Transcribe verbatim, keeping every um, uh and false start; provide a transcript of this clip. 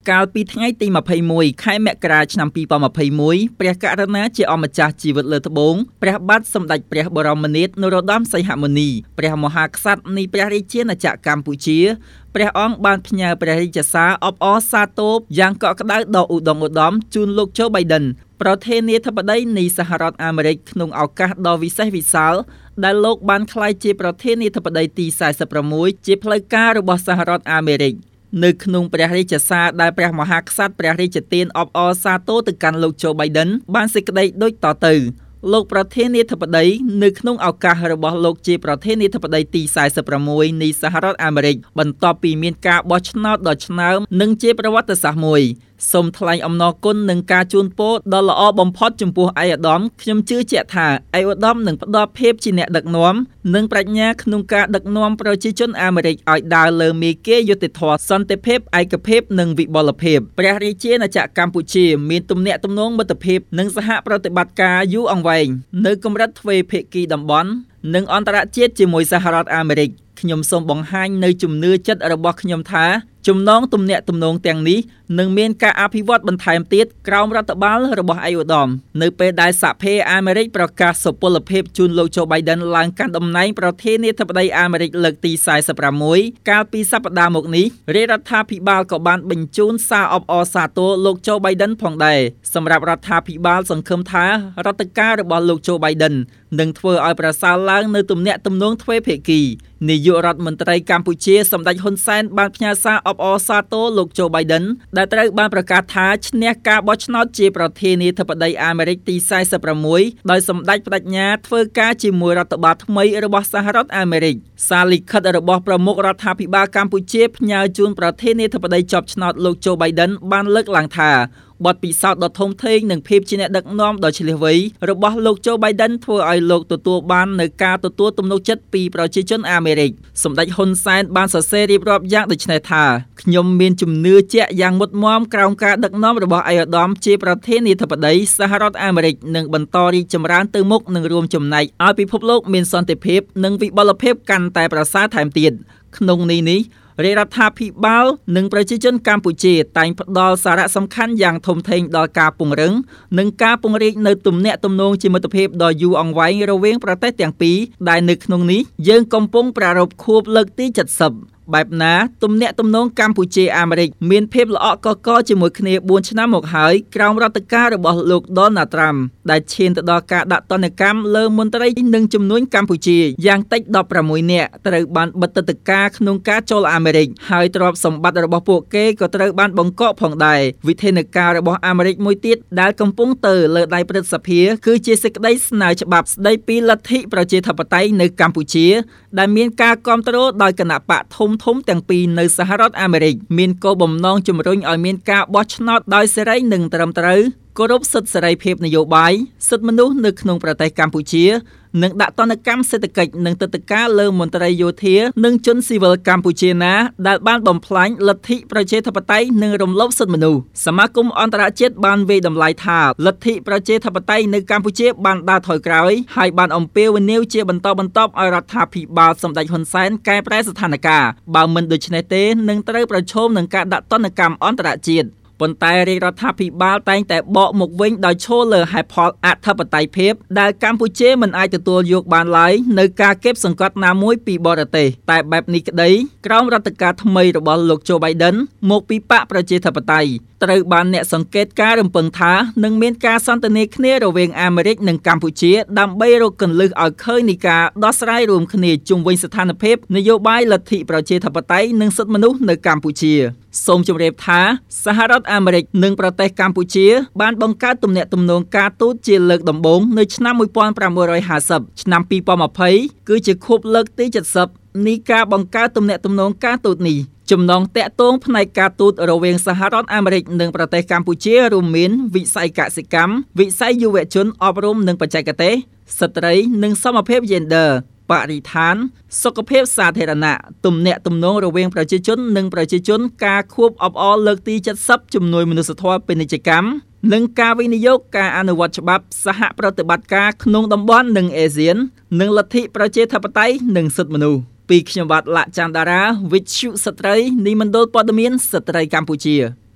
កាលពីថ្ងៃទីម្ភៃមួយខែមករាឆ្នាំពីរពាន់ម្ភៃមួយព្រះករុណាជាអម្ចាស់ជីវិតលើត្បូងព្រះបាទសម្ដេចព្រះបរមនាថនរោត្តមសីហមុនីព្រះមហាក្សត្រនៃព្រះរាជាណាចក្រកម្ពុជាព្រះអង្គបានផ្ញើព្រះរាជសារអបអរសាទរយ៉ាងកក់ក្ដៅដ៏ឧត្តមឧត្តមជូនលោកโจ Biden ប្រធានាធិបតីនៃសហរដ្ឋអាមេរិកក្នុងឱកាសដ៏វិសេសវិសាលដែលលោកបានក្លាយជាប្រធានាធិបតីទីសែនប្រាំមួយជាផ្លូវការរបស់សហរដ្ឋអាមេរិកនៅក្នុងព្រះរាជសារដែលព្រះមហាក្សត្រព្រះរាជទានអបអរសាទរទៅកាន់លោកโจ Biden បានសេចក្តីដូចតទៅលោកប្រធានាធិបតីនៅក្នុងឱកាសរបស់លោកជាប្រធានាធិបតីទីសែនប្រាំមួយនៃសហរដ្ឋអាមេរិកបន្ទាប់ពីមានការបោះឆ្នោតដ៏ឆ្នើមនិងជាប្រវត្តិសាស្ត្រមួយសូមថ្លែងអំណរគុណនឹងការជូនពរដ៏ល្អបំផុតចំពោះឯកឧត្តមខ្ញុំជឿជាក់ថាឯកឧត្តមនឹងផ្ដល់ភាពជាអ្នកដឹកនាំនិងប្រាជ្ញាក្នុងការដឹកនាំប្រជាជនអាមេរិកឲ្យដើរលើមាគ៌ាយុត្តិធម៌សន្តិភាពឯកភាពនិងវិបុលភាពព្រះរាជាណាចក្រកម្ពុជាមានទំនាក់ទំនងមិត្តភាពនិងសហប្រតិបត្តិការយូរអង្វែងនៅកម្រិតទ្វេភាគីតំបន់និងអន្តរជាតិជាមួយសហរដ្ឋអាមេរិកខ្ញុំសូមបង្ហាញនៅជំនឿចិត្តរបស់ខ្ញុំថាចំណងទំនាក់ទំនងទាំងនេះនឹងមានការអភិវឌ្ឍបន្ថែមទៀតក្រោមរដ្ឋបាលរបស់ឯកឧត្តមនៅពេលដែលសហភាពអាមេរិកប្រកាសសុពលភាពជូនលោកโจ Biden ឡើងកាន់តំណែងប្រធានាធិបតីអាមេរិកលើកទីសែនប្រាំមួយកាលពីសប្តាហ៍មកនេះរាជរដ្ឋាភិបាលក៏បានបញ្ជូនសារអបអរសាទរលោកโจ Biden ផងដែរសម្រាប់រដ្ឋាភិបាលសង្ឃឹមថារដ្ឋការរបស់លោកโจ Biden នឹងធ្វើឲ្យប្រសើរឡើងនៅទំនាក់ទំនងទ្វេភាគីនាយករដ្ឋមន្ត្រីកម្ពុជាសម្ដេចហ៊ុនសែនបានផ្ញើសារអបអរសាទរលោកโจ Biden ដែលត្រូវបានប្រកាសថាឈ្នះការបោះឆ្នោតជាប្រធានាធិបតីអាមេរិកទីសែនប្រាំមួយដោយសម្ដេចបដិញ្ញាធ្វើការជាមួយរដ្ឋបាលថ្មីរបស់សហរដ្ឋអាមេរិកសារលិខិតរបស់ប្រមុខរដ្ឋាភិបាលកម្ពុជាផ្ញើជូនប្រធានាធិបតីជាប់ឆ្នោតលោកโจ Biden បានលើកឡើងថាបទពិសោធន៍ដ៏ធំធេងនិងភាពជាអ្នកដឹកនាំដ៏ឈ្លាសវៃរបស់លោកโจ Biden ធ្វើឲ្យលោកទទួលបាននូវការទទួលទំនុកចិត្តពីប្រជាជនអាមេរិកសម្ដេចហ៊ុនសែនបានសរសេររៀបរាប់យ៉ាងដូចនេះថាខ្ញុំមានជំនឿជាក់យ៉ាងមុតមាំក្រោមការដឹកនាំរបស់ឯកឧត្តមជាប្រធានាធិបតីសហរដ្ឋអាមេរិកនឹងបន្តរីកចម្រើនទៅមុខនិងរួមចំណែកឲ្យពិភពលោកមានសន្តិភាពនិងវិបុលភាពកាន់តែប្រសើរថែមទៀតក្នុងនេះនេះរាជរដ្ឋាភិបាលនិងប្រជាជនកម្ពុជាតែងផ្ដល់សារៈសំខាន់យ៉ាងធំធេងដល់ការពង្រឹងនិងការពង្រីកនៅទំនាក់ទំនងជាមិត្តភាពដ៏យូរអង្វែងរវាងប្រទេសទាំងពីរដែលនៅក្នុងនេះយើងកំពុងប្រារព្ធខួបលើកទីเจ็ดสิบបែបណាទំនាក់ទំនងកម្ពុជាអាមេរិកមានភាពល្អក់កកជាមួយគ្នាបួនឆ្នាំមកហើយក្រោមរដ្ឋការរបស់លោក Donald Trump ដែលឈានទៅដល់ការដាក់ទណ្ឌកម្មលើមន្ត្រីនិងជំនួញកម្ពុជាយ៉ាងតិចដប់ប្រាំមួយនាក់ត្រូវបានបិទទឹកការក្នុងការចូលអាមេរិកហើយទ្រព្យសម្បត្តិរបស់ពួកគេក៏ត្រូវបានបង្កកផងដែរវិធានការរបស់អាមេរិកមួយទៀតដែលកំពុងទៅលើដៃព្រឹទ្ធសភាគឺជាសេចក្តីស្នើច្បាប់ស្តីពីលទ្ធិប្រជាធិបតេយ្យនៅកម្ពុជាដែលមានការគាំទ្រដោយគណៈបកធំធំទាំងពីរនៅសហរដ្ឋអាមេរិកមានគោលបំណងជំរុញឲ្យមានការបោះឆ្នោតដោយសេរីនិងត្រឹមត្រូវគោរពសិទ្ធិសេរីភាពនយោបាយសិទ្ធិមនុស្សនៅក្នុងប្រទេសកម្ពុជានិងដាក់ទណ្ឌកម្មសេដ្ឋកិច្ចនិងទិដ្ឋាការលើមន្ត្រីយោធានិងជនស៊ីវិលកម្ពុជាណាដែលបានបំផ្លាញលទ្ធិប្រជាធិបតេយ្យនិងរំលោភសិទ្ធិមនុស្សសមាគមអន្តរជាតិបានវាយតម្លៃថាលទ្ធិប្រជាធិបតេយ្យនៅកម្ពុជាបានដើរថយក្រោយហើយបានអំពាវនាវជាបន្តបន្ទាប់ឲ្យរដ្ឋាភិបាលសម្ដេចហ៊ុនសែនកែប្រែស្ថានភាពបើមិនដូច្នេះទេនឹងត្រូវប្រឈមនឹងការដាក់ទណ្ឌកម្មអន្តរជាតិប៉ុន្តែរាជរដ្ឋាភិបាលតែងតែបកមកវិញដោយឈលលើហេតុផលអធិបតេយ្យភាពដែលកម្ពុជាមិនអាចទទួលយកបានឡើយនៅការគៀបសង្កត់ណាមួយពីបរទេសតែបែបនេះក្តីក្រោមរដ្ឋការថ្មីរបស់លោកโจ Biden មកពីបកប្រជាធិបតេយ្យត្រូវបានអ្នកសង្កេតការរំពឹងថានឹងមានការសន្ទនាគ្នារវាងអាមេរិកនិងកម្ពុជាដើម្បីរកគន្លឹះឲ្យឃើញនៃការដោះស្រាយរួមគ្នាជុំវិញស្ថានភាពនយោបាយលទ្ធិប្រជាធិបតេយ្យនិងសិទ្ធិមនុស្សនៅកម្ពុជាសូមជម្រាបថាសហរដ្ឋអាមេរិកនិងប្រទេសកម្ពុជាបានបង្កើតទំនាក់ទំនងការទូតជាលើកដំបូងនៅឆ្នាំmột nghìn tám trămห้าสิบឆ្នាំពីរពាន់ยี่สิบគឺជាខួបលើកទីเจ็ดสิบនៃការបង្កើតទំនាក់ទំនងការទូតនេះចំណងតាក់ទងផ្នែកការទូតរវាងសហរដ្ឋអាមេរិកនិងប្រទេសកម្ពុជារួមមានវិស័យកសិកម្មវិស័យយុវជនអប់រំនិងបច្ចេកទេសស្ត្រីនិងសមភាព Gender បរិស្ថានសុខភាពសាធារណៈទំនាក់ទំនងរវាងប្រជាជននិងប្រជាជនការខួបអបអរលើកទីเจ็ดสิบជំនួយមនុស្សធម៌ពាណិជ្ជកម្មនិងការវិនិយោគការអនុវត្តច្បាប់សហប្រតិបត្តិការក្នុងតំបន់និងអាស៊ាននិងលទ្ធិប្រជាធិបតេយ្យនិងសិទ្ធិមនុស្សពីខ្ញុំបាទលក្ខច័ន្ទតារាវិទ្យុស្ត្រីនៃមណ្ឌលព័ត៌មានស្ត្រីកម្ពុជា